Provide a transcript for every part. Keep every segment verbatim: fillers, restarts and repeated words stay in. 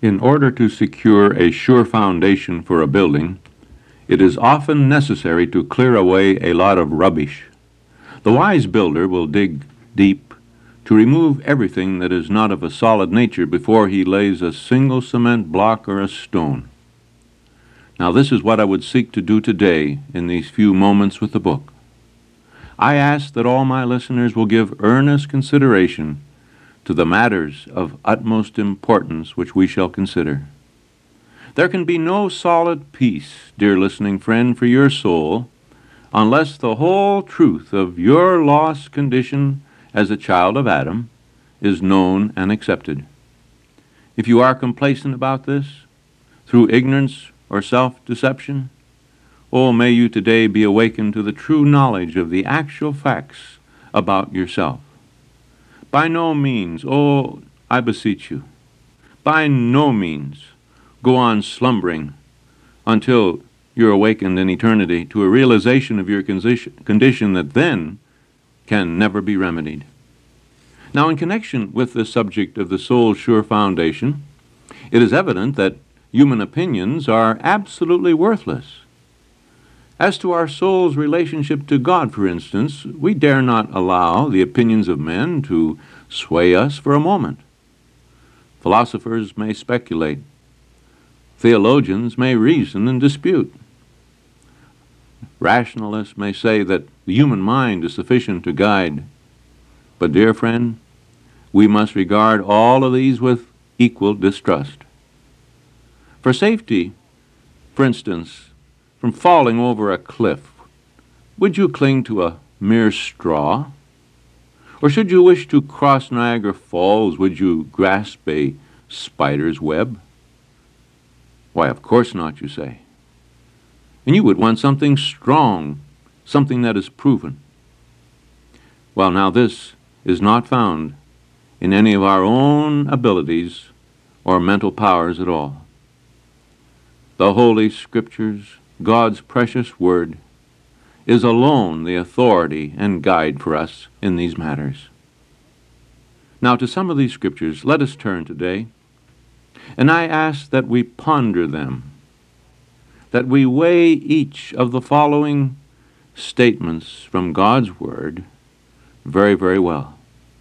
In order to secure a sure foundation for a building, it is often necessary to clear away a lot of rubbish. The wise builder will dig deep to remove everything that is not of a solid nature before he lays a single cement block or a stone. Now, this is what I would seek to do today in these few moments with the book. I ask that all my listeners will give earnest consideration to the matters of utmost importance which we shall consider. There can be no solid peace, dear listening friend, for your soul, unless the whole truth of your lost condition as a child of Adam is known and accepted. If you are complacent about this, through ignorance or self-deception, oh, may you today be awakened to the true knowledge of the actual facts about yourself. By no means, oh, I beseech you, by no means go on slumbering until you're awakened in eternity to a realization of your condition that then can never be remedied. Now, in connection with the subject of the soul's sure foundation, it is evident that human opinions are absolutely worthless. As to our soul's relationship to God, for instance, we dare not allow the opinions of men to sway us for a moment. Philosophers may speculate. Theologians may reason and dispute. Rationalists may say that the human mind is sufficient to guide. But, dear friend, we must regard all of these with equal distrust. For safety, for instance, from falling over a cliff, would you cling to a mere straw? Or should you wish to cross Niagara Falls, would you grasp a spider's web? Why, of course not, you say. And you would want something strong, something that is proven. Well, now this is not found in any of our own abilities or mental powers at all. The Holy Scriptures, God's precious Word, is alone the authority and guide for us in these matters. Now, to some of these Scriptures, let us turn today, and I ask that we ponder them, that we weigh each of the following statements from God's Word very, very well.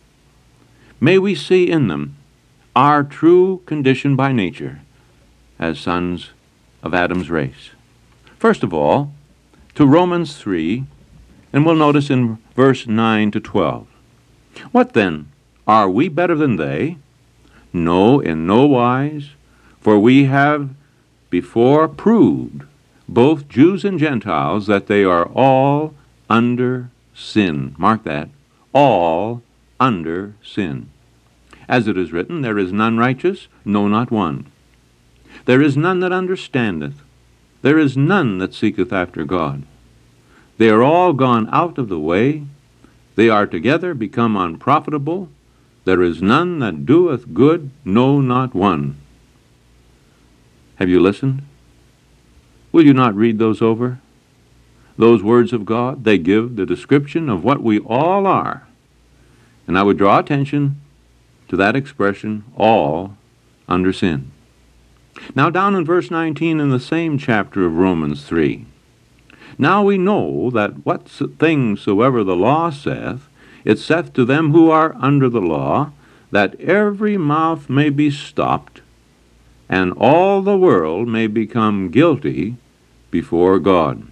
May we see in them our true condition by nature as sons of Adam's race. First of all, to Romans three, and we'll notice in verse nine to twelve. What then? Are we better than they? No, in no wise, for we have before proved, both Jews and Gentiles, that they are all under sin. Mark that. All under sin. As it is written, there is none righteous, no, not one. There is none that understandeth. There is none that seeketh after God. They are all gone out of the way. They are together become unprofitable. There is none that doeth good, no, not one. Have you listened? Will you not read those over? Those words of God, they give the description of what we all are. And I would draw attention to that expression, all under sin. Now down in verse nineteen in the same chapter of Romans three. Now we know that what things soever the law saith, it saith to them who are under the law, that every mouth may be stopped, and all the world may become guilty before God.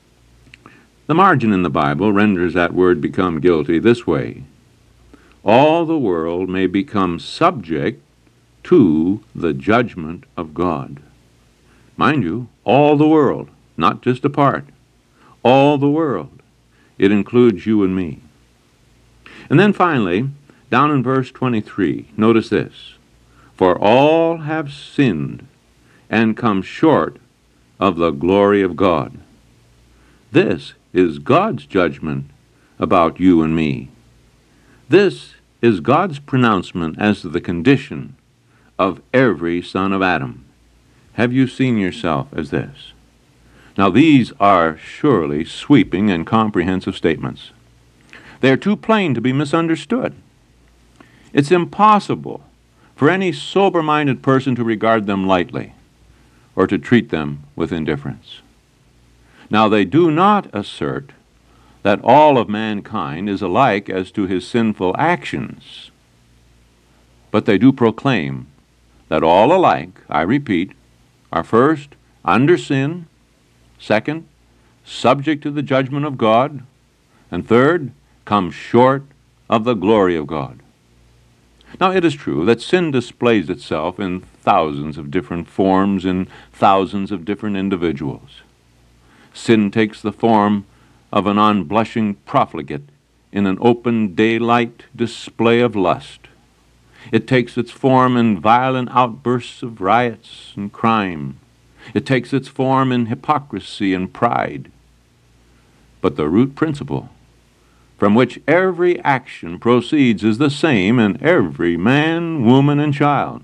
The margin in the Bible renders that word become guilty this way. All the world may become subject to the judgment of God. Mind you, all the world, not just a part. All the world. It includes you and me. And then finally, down in verse twenty-three, notice this. For all have sinned and come short of the glory of God. This is God's judgment about you and me. This is God's pronouncement as to the condition of every son of Adam. Have you seen yourself as this? Now, these are surely sweeping and comprehensive statements. They are too plain to be misunderstood. It's impossible for any sober-minded person to regard them lightly or to treat them with indifference. Now they do not assert that all of mankind is alike as to his sinful actions, but they do proclaim that all alike, I repeat, are first under sin, second, subject to the judgment of God, and third, come short of the glory of God. Now it is true that sin displays itself in thousands of different forms in thousands of different individuals. Sin takes the form of an unblushing profligate in an open daylight display of lust. It takes its form in violent outbursts of riots and crime. It takes its form in hypocrisy and pride. But the root principle from which every action proceeds is the same in every man, woman, and child.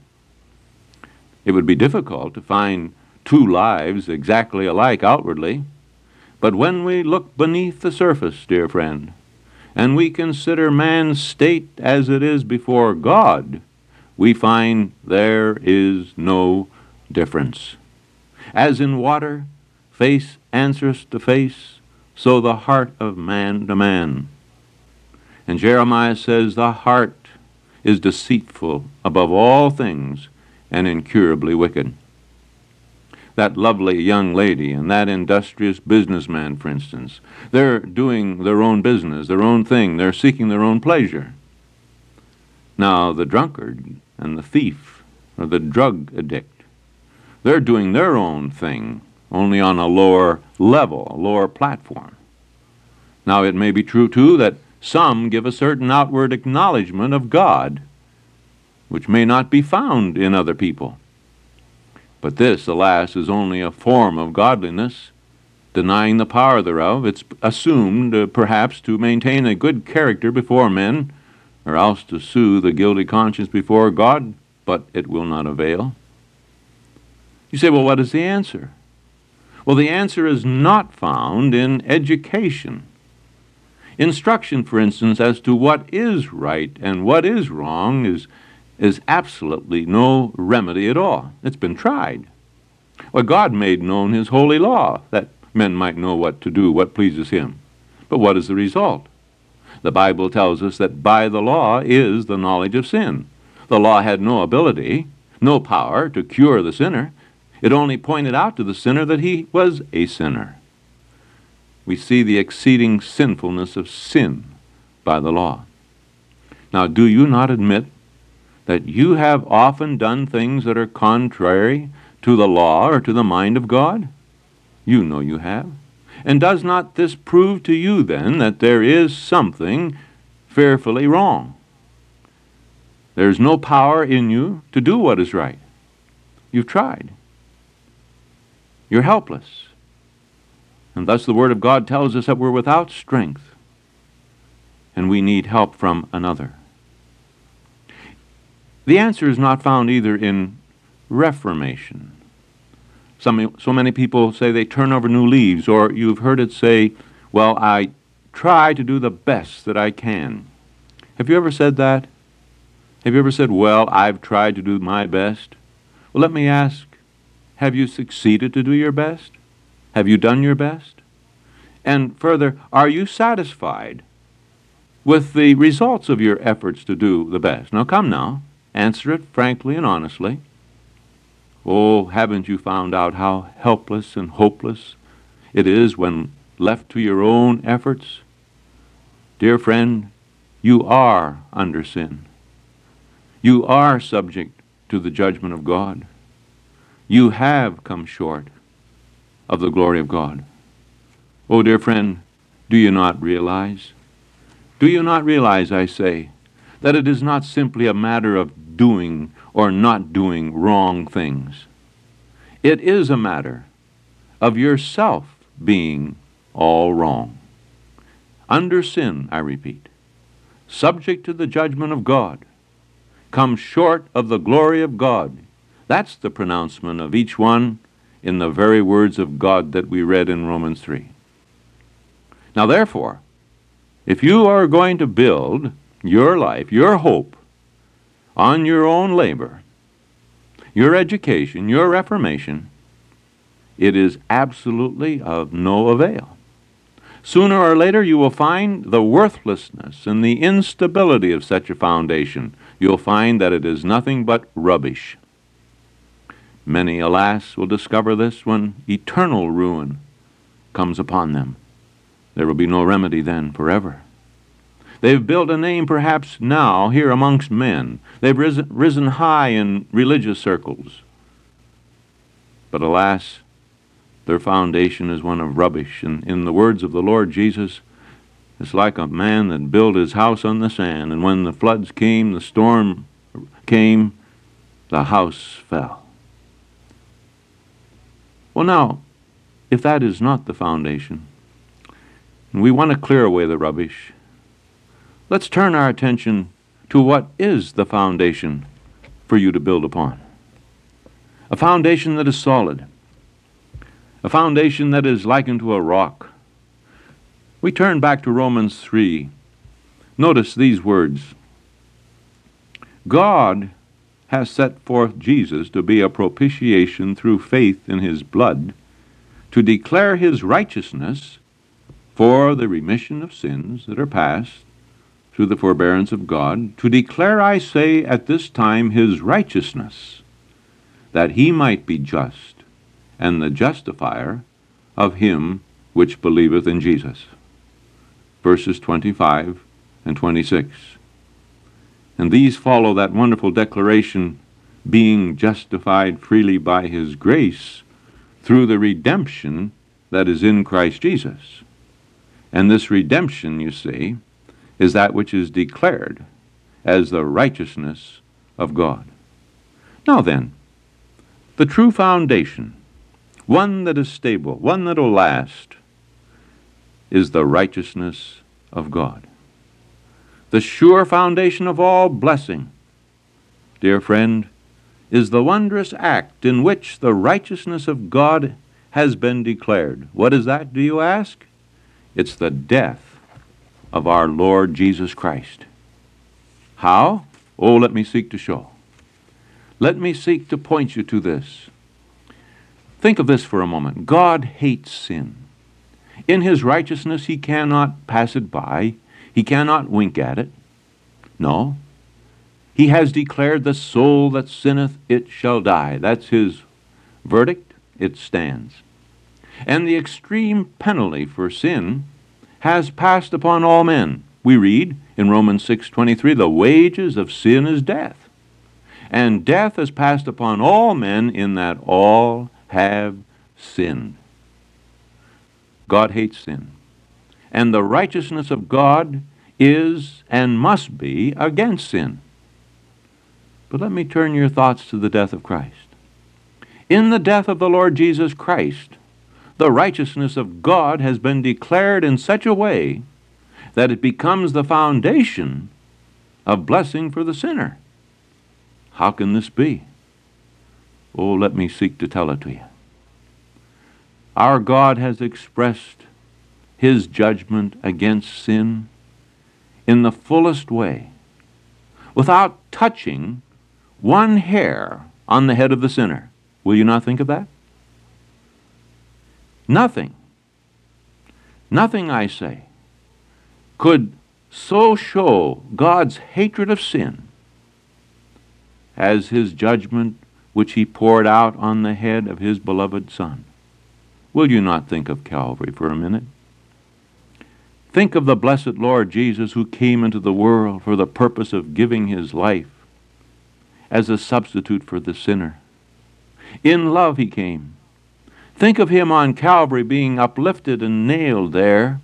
It would be difficult to find two lives exactly alike outwardly, but when we look beneath the surface, dear friend, and we consider man's state as it is before God, we find there is no difference. As in water, face answers to face, so the heart of man to man. And Jeremiah says, the heart is deceitful above all things and incurably wicked. That lovely young lady and that industrious businessman, for instance, they're doing their own business, their own thing. They're seeking their own pleasure. Now, the drunkard and the thief or the drug addict, they're doing their own thing, only on a lower level, a lower platform. Now, it may be true, too, that some give a certain outward acknowledgement of God, which may not be found in other people. But this, alas, is only a form of godliness, denying the power thereof. It's assumed, uh, perhaps, to maintain a good character before men, or else to soothe a guilty conscience before God, but it will not avail. You say, well, what is the answer? Well, the answer is not found in education. Instruction, for instance, as to what is right and what is wrong is, is absolutely no remedy at all. It's been tried. Well, God made known his holy law, that men might know what to do, what pleases him. But what is the result? The Bible tells us that by the law is the knowledge of sin. The law had no ability, no power to cure the sinner. It only pointed out to the sinner that he was a sinner. We see the exceeding sinfulness of sin by the law. Now, do you not admit that you have often done things that are contrary to the law or to the mind of God? You know you have. And does not this prove to you, then, that there is something fearfully wrong? There's no power in you to do what is right. You've tried. You're helpless. And thus the Word of God tells us that we're without strength, and we need help from another. The answer is not found either in reformation. Some, so many people say they turn over new leaves, or you've heard it say, well, I try to do the best that I can. Have you ever said that? Have you ever said, well, I've tried to do my best? Well, let me ask, have you succeeded to do your best? Have you done your best? And further, are you satisfied with the results of your efforts to do the best? Now, come now, answer it frankly and honestly. Oh, haven't you found out how helpless and hopeless it is when left to your own efforts? Dear friend, you are under sin. You are subject to the judgment of God. You have come short of the glory of God. Oh, dear friend, do you not realize? Do you not realize, I say, that it is not simply a matter of doing or not doing wrong things? It is a matter of yourself being all wrong. Under sin, I repeat, subject to the judgment of God, come short of the glory of God. That's the pronouncement of each one in the very words of God that we read in Romans three. Now, therefore, if you are going to build your life, your hope, on your own labor, your education, your reformation, it is absolutely of no avail. Sooner or later you will find the worthlessness and the instability of such a foundation. You'll find that it is nothing but rubbish. Many, alas, will discover this when eternal ruin comes upon them. There will be no remedy then forever. They've built a name perhaps now here amongst men. They've risen, risen high in religious circles. But alas, their foundation is one of rubbish. And in the words of the Lord Jesus, it's like a man that built his house on the sand, and when the floods came, the storm came, the house fell. Well, now, if that is not the foundation, and we want to clear away the rubbish, let's turn our attention to what is the foundation for you to build upon. A foundation that is solid. A foundation that is likened to a rock. We turn back to Romans three. Notice these words. God has set forth Jesus to be a propitiation through faith in his blood, to declare his righteousness for the remission of sins that are past through the forbearance of God, to declare, I say, at this time his righteousness, that he might be just, and the justifier of him which believeth in Jesus. Verses twenty-five and twenty-six. And these follow that wonderful declaration, being justified freely by his grace through the redemption that is in Christ Jesus. And this redemption, you see, is that which is declared as the righteousness of God. Now then, the true foundation, one that is stable, one that will last, is the righteousness of God. The sure foundation of all blessing, dear friend, is the wondrous act in which the righteousness of God has been declared. What is that, do you ask? It's the death of our Lord Jesus Christ. How? Oh, let me seek to show. Let me seek to point you to this. Think of this for a moment. God hates sin. In his righteousness, he cannot pass it by. He cannot wink at it. No. He has declared, the soul that sinneth, it shall die. That's his verdict. It stands. And the extreme penalty for sin has passed upon all men. We read in Romans six twenty-three, the wages of sin is death. And death has passed upon all men in that all have sinned. God hates sin. And the righteousness of God is and must be against sin. But let me turn your thoughts to the death of Christ. In the death of the Lord Jesus Christ, the righteousness of God has been declared in such a way that it becomes the foundation of blessing for the sinner. How can this be? Oh, let me seek to tell it to you. Our God has expressed his judgment against sin in the fullest way, without touching one hair on the head of the sinner. Will you not think of that? Nothing, nothing, I say, could so show God's hatred of sin as his judgment which he poured out on the head of his beloved Son. Will you not think of Calvary for a minute? Think of the blessed Lord Jesus, who came into the world for the purpose of giving his life as a substitute for the sinner. In love he came. Think of him on Calvary being uplifted and nailed there,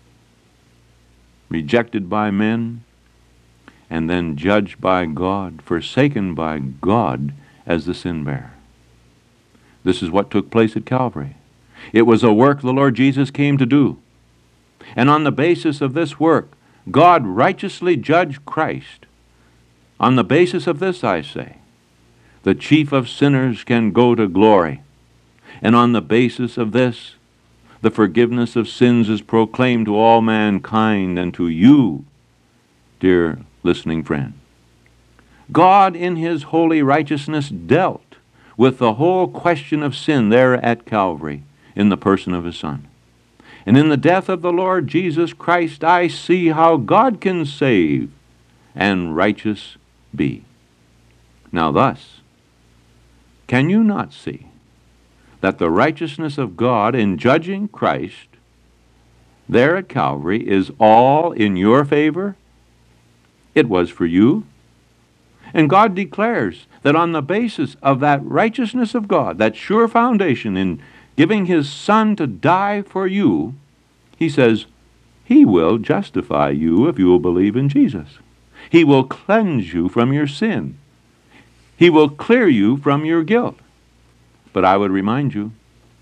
rejected by men, and then judged by God, forsaken by God as the sin-bearer. This is what took place at Calvary. It was a work the Lord Jesus came to do. And on the basis of this work, God righteously judged Christ. On the basis of this, I say, the chief of sinners can go to glory. And on the basis of this, the forgiveness of sins is proclaimed to all mankind and to you, dear listening friend. God in his holy righteousness dealt with the whole question of sin there at Calvary in the person of his Son. And in the death of the Lord Jesus Christ, I see how God can save and righteous be. Now thus, can you not see that the righteousness of God in judging Christ there at Calvary is all in your favor? It was for you. And God declares that on the basis of that righteousness of God, that sure foundation in giving his Son to die for you, he says, he will justify you if you will believe in Jesus. He will cleanse you from your sin. He will clear you from your guilt. But I would remind you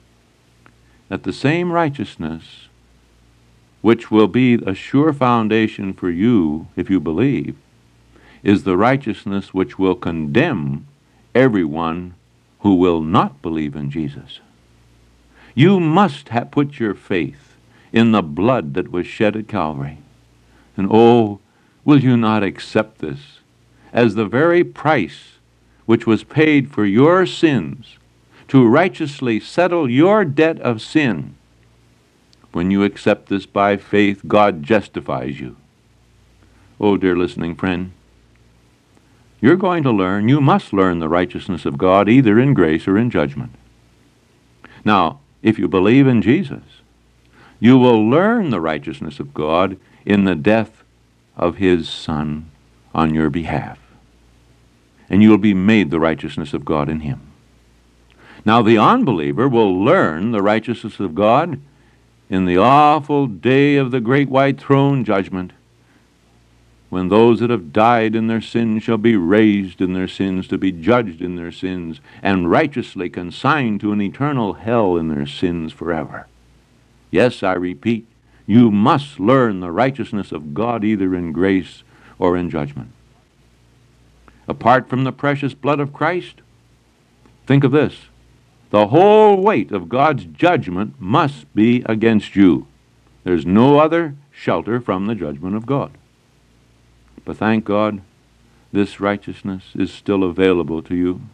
that the same righteousness, which will be a sure foundation for you if you believe, is the righteousness which will condemn everyone who will not believe in Jesus. You must have put your faith in the blood that was shed at Calvary. And oh, will you not accept this as the very price which was paid for your sins to righteously settle your debt of sin? When you accept this by faith, God justifies you. Oh, dear listening friend, you're going to learn, you must learn the righteousness of God either in grace or in judgment. Now, if you believe in Jesus, you will learn the righteousness of God in the death of his Son on your behalf. And you will be made the righteousness of God in him. Now, the unbeliever will learn the righteousness of God in the awful day of the great white throne judgment, when those that have died in their sins shall be raised in their sins to be judged in their sins and righteously consigned to an eternal hell in their sins forever. Yes, I repeat, you must learn the righteousness of God either in grace or in judgment. Apart from the precious blood of Christ, think of this, the whole weight of God's judgment must be against you. There's no other shelter from the judgment of God. But thank God, this righteousness is still available to you.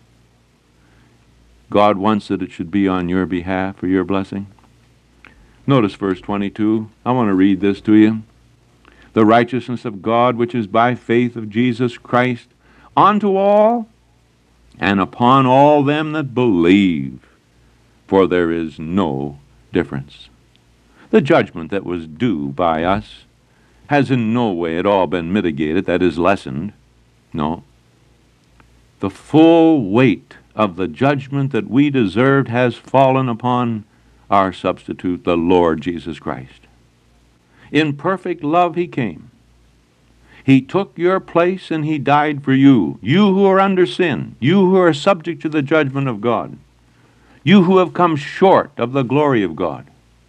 God wants that it should be on your behalf for your blessing. Notice verse twenty-two. I want to read this to you. The righteousness of God, which is by faith of Jesus Christ, unto all and upon all them that believe, for there is no difference. The judgment that was due by us has in no way at all been mitigated, that is, lessened. No. The full weight of the judgment that we deserved has fallen upon our substitute, the Lord Jesus Christ. In perfect love he came. He took your place and he died for you. You who are under sin, you who are subject to the judgment of God, you who have come short of the glory of God.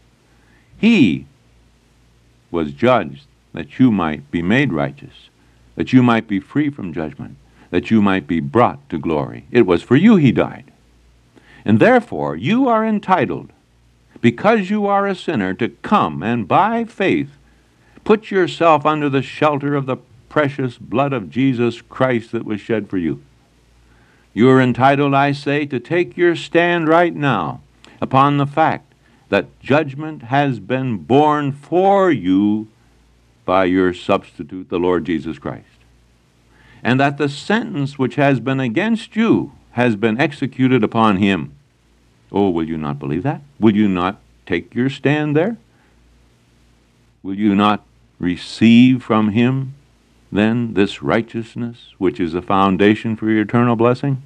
He was judged that you might be made righteous, that you might be free from judgment, that you might be brought to glory. It was for you he died. And therefore you are entitled, because you are a sinner, to come and by faith put yourself under the shelter of the precious blood of Jesus Christ that was shed for you. You are entitled, I say, to take your stand right now upon the fact that judgment has been borne for you by your substitute, the Lord Jesus Christ, and that the sentence which has been against you has been executed upon him. Oh, will you not believe that? Will you not take your stand there? Will you not receive from him then this righteousness, which is a foundation for your eternal blessing?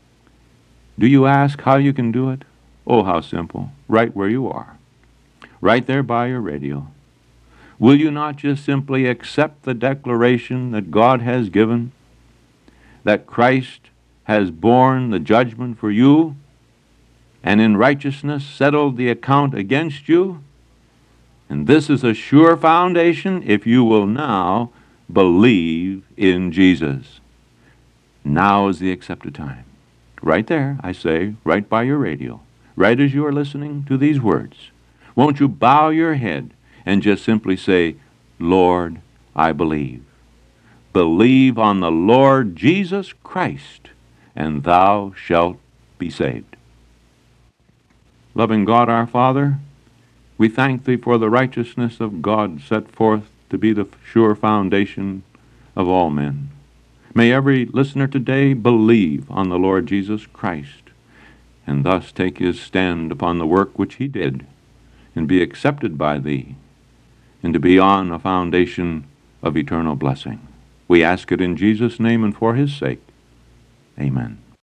Do you ask how you can do it? Oh, how simple. Right where you are. Right there by your radio. Will you not just simply accept the declaration that God has given, that Christ has borne the judgment for you, and in righteousness settled the account against you? And this is a sure foundation if you will now believe in Jesus. Now is the accepted time. Right there, I say, right by your radio, right as you are listening to these words. Won't you bow your head and just simply say, Lord, I believe. Believe on the Lord Jesus Christ, and thou shalt be saved. Loving God our Father, we thank Thee for the righteousness of God set forth to be the sure foundation of all men. May every listener today believe on the Lord Jesus Christ, and thus take his stand upon the work which He did, and be accepted by Thee, and to be on a foundation of eternal blessing. We ask it in Jesus' name and for His sake. Amen.